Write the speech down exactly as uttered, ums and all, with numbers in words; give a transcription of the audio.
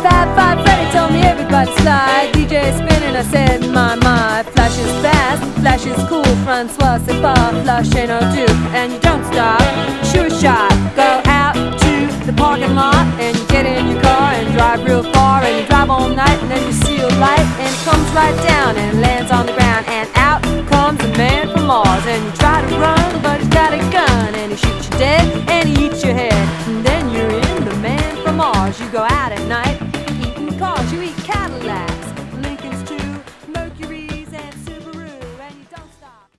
Fab Five Freddy told me everybody slide. D J spinning, I said, my, my. Flash is fast, flash is cool. Francois, c'est pas, flash ain't no do. And you don't stop, sure shot. Go out to the parking lot and you get in your car and drive real far. And you drive all night and then you see a light and it comes right down and lands on the ground. And out comes a man from Mars. And you try to run, but he's got a gun. And he shoots you dead and he eats your head. And then you're in the Man from Mars. You go out at night